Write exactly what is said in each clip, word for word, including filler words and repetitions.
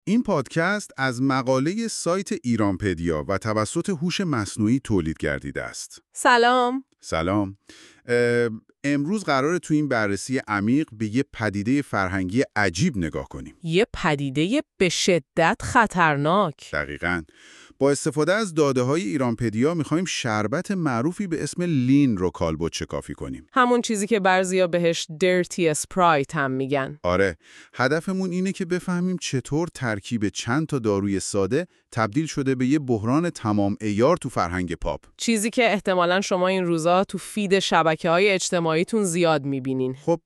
این پادکست از مقاله سایت ایرانپدیا و توسط هوش مصنوعی تولید گردیده است. سلام. سلام. امروز قراره تو این بررسی عمیق به یه پدیده فرهنگی عجیب نگاه کنیم. یه پدیده به شدت خطرناک. دقیقاً. با استفاده از داده‌های ایرانپدیا می‌خوایم شربت معروفی به اسم لین رو کالبد شکافی کنیم. همون چیزی که بعضیا بهش dirty اسپرایت هم میگن. آره، هدفمون اینه که بفهمیم چطور ترکیب چند تا داروی ساده تبدیل شده به یه بحران تمام عیار تو فرهنگ پاپ. چیزی که احتمالاً شما این روزا تو فید شبکه‌های اجتماعیتون زیاد می‌بینین. خب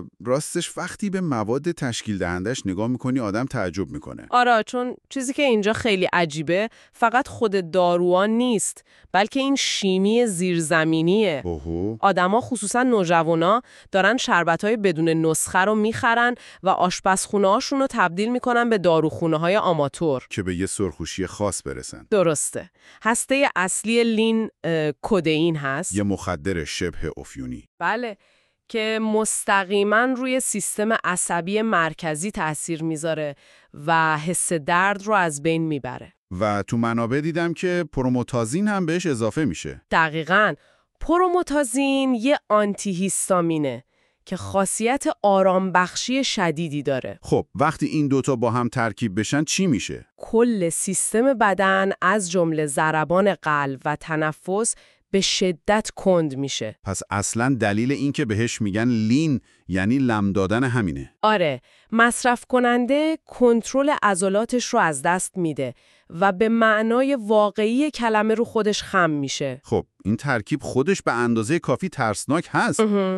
راستش وقتی به مواد تشکیل دهندش نگاه می‌کنی آدم تعجب می‌کنه. آره، چون چیزی که اینجا خیلی عجیبه فقط خود داروها نیست، بلکه این شیمی زیرزمینیه. اوهو. آدما خصوصا نوجوانا دارن شربت‌های بدون نسخه رو می‌خرن و آشپزخونه‌هاشون رو تبدیل می‌کنن به داروخونه‌های آماتور که به یه سرخوشی خاص برسن. درسته. هسته اصلی لین کدئین هست. یه مخدر شبه عفیونی. بله، که مستقیما روی سیستم عصبی مرکزی تأثیر میذاره و حس درد رو از بین میبره. و تو منابع دیدم که پروموتازین هم بهش اضافه میشه. دقیقاً. پروموتازین یه آنتی هیستامینه که خاصیت آرامبخشی شدیدی داره. خب وقتی این دوتا با هم ترکیب بشن چی میشه؟ کل سیستم بدن از جمله ضربان قلب و تنفس به شدت کند میشه. پس اصلا دلیل این که بهش میگن لین یعنی لم دادن همینه. آره، مصرف کننده کنترل عضلاتش رو از دست میده و به معنای واقعی کلمه رو خودش خم میشه. خب این ترکیب خودش به اندازه کافی ترسناک هست.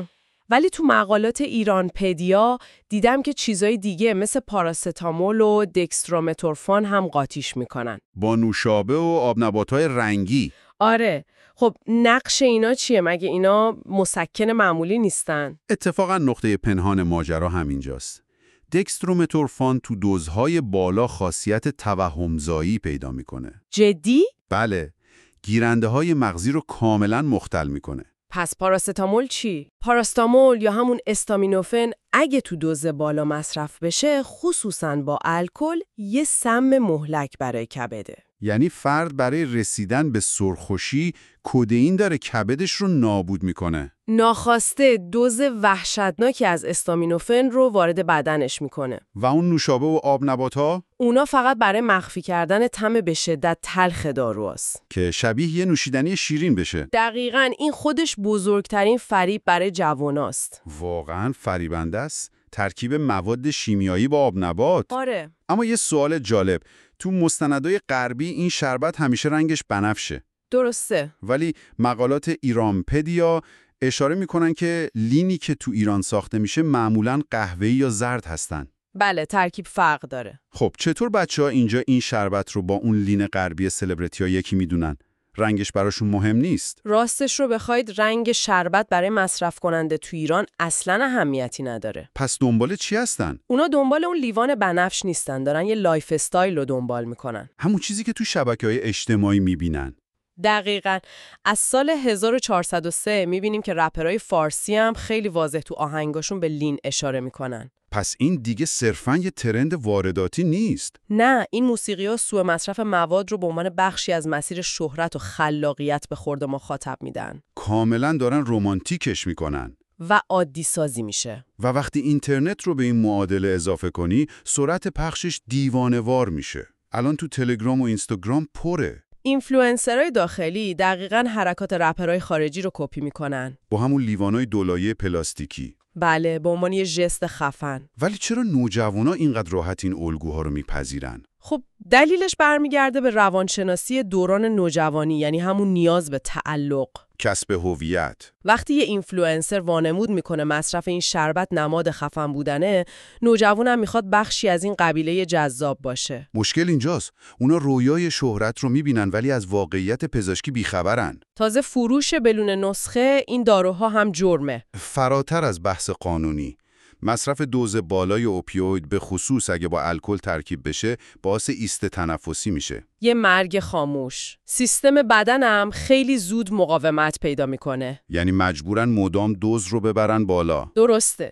ولی تو مقالات ایرانپدیا دیدم که چیزای دیگه مثل پاراستامول و دکسترومتورفان هم قاطیش میکنن. با نوشابه و آبنبات‌های رنگی. آره. خب نقش اینا چیه؟ مگه اینا مسکن معمولی نیستن؟ اتفاقا نقطه پنهان ماجرا همینجاست. دکسترومتورفان تو دوزهای بالا خاصیت توهمزایی پیدا میکنه. جدی؟ بله. گیرنده های مغزی رو کاملا مختل میکنه. پس پاراستامول چی؟ پاراستامول یا همون استامینوفن اگه تو دوز بالا مصرف بشه، خصوصاً با الکل، یه سم مهلک برای کبده. یعنی فرد برای رسیدن به سرخوشی کدئین داره کبدش رو نابود میکنه. ناخواسته دوز وحشتناکی از استامینوفن رو وارد بدنش میکنه. و اون نوشابه و آب نبات‌ها؟ اونا فقط برای مخفی کردن طعم به شدت تلخ داروست. که شبیه یه نوشیدنی شیرین بشه. دقیقاً. این خودش بزرگترین فریب برای جواناست. واقعاً فریبنده است. ترکیب مواد شیمیایی با آب نبات. آره. اما یه سوال جالب. تو مستندای غربی این شربت همیشه رنگش بنفشه. درسته. ولی مقالات ایرانپدیا اشاره میکنن که لینی که تو ایران ساخته میشه معمولاً قهوه‌ای یا زرد هستن. بله، ترکیب فرق داره. خب چطور بچه‌ها اینجا این شربت رو با اون لین غربی سلبریتی‌ها یکی میدونن؟ رنگش براشون مهم نیست؟ راستش رو بخواید رنگ شربت برای مصرف کننده تو ایران اصلاً اهمیتی نداره. پس دنبال چی هستن؟ اونا دنبال اون لیوان بنفش نیستن، دارن یه لایف استایل رو دنبال میکنن. همون چیزی که تو شبکه‌های اجتماعی میبینن. دقیقاً. از سال هزار و چهارصد و سه میبینیم که رپرهای فارسی هم خیلی واضح تو آهنگاشون به لین اشاره میکنن. پس این دیگه صرفاً یه ترند وارداتی نیست. نه، این موسیقی‌ها سوء مصرف مواد رو به عنوان بخشی از مسیر شهرت و خلاقیت به خورد مخاطب میدن. کاملاً دارن رمانتیکش میکنن. و عادی سازی میشه. و وقتی اینترنت رو به این معادله اضافه کنی، سرعت پخشش دیوانه‌وار میشه. الان تو تلگرام و اینستاگرام پره. اینفلوئنسرهای داخلی دقیقاً حرکات رپرهای خارجی رو کپی میکنن. با همون لیوانای دولایه پلاستیکی. بله، به عنوان یه ژست خفن. ولی چرا نوجوانا اینقدر راحت این الگوها رو میپذیرن؟ خب دلیلش برمیگرده به روانشناسی دوران نوجوانی، یعنی همون نیاز به تعلق. کسب هویت. وقتی یه اینفلوئنسر وانمود میکنه مصرف این شربت نماد خفن بودنه، نوجوانم میخواد بخشی از این قبیله جذاب باشه. مشکل اینجاست. اونا رویای شهرت رو میبینن ولی از واقعیت پزشکی بیخبرن. تازه فروش بدون نسخه این داروها هم جرمه. فراتر از بحث قانونی. مصرف دوز بالای اوپیوید به خصوص اگه با الکل ترکیب بشه باعث ایست تنفسی میشه. یه مرگ خاموش. سیستم بدنم خیلی زود مقاومت پیدا میکنه. یعنی مجبورن مدام دوز رو ببرن بالا. درسته.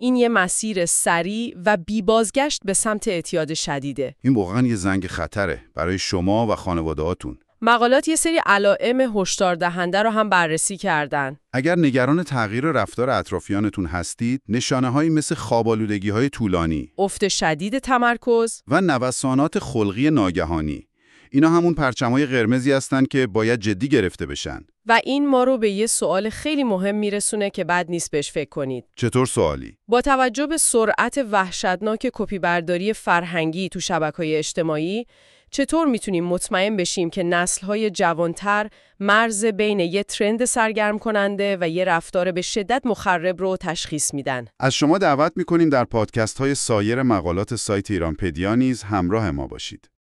این یه مسیر سریع و بی بازگشت به سمت اعتیاد شدیده. این واقعا یه زنگ خطره برای شما و خانواده‌هاتون. مقالات یه سری علائم هشدار دهنده رو هم بررسی کردن. اگر نگران تغییر رفتار اطرافیانتون هستید، نشانه‌هایی مثل خواب‌آلودگی‌های طولانی، افت شدید تمرکز و نوسانات خلقی ناگهانی، اینا همون پرچم‌های قرمزی هستن که باید جدی گرفته بشن. و این ما رو به یه سوال خیلی مهم میرسونه که بد نیست بهش فکر کنید. چطور سوالی؟ با توجه به سرعت وحشتناک کپی برداری فرهنگی تو شبکه‌های اجتماعی، چطور میتونیم مطمئن بشیم که نسل‌های جوانتر مرز بین یه ترند سرگرم کننده و یه رفتار به شدت مخرب رو تشخیص میدن؟ از شما دعوت می‌کنیم در پادکست‌های سایر مقالات سایت ایرانپدیا نیز همراه ما باشید.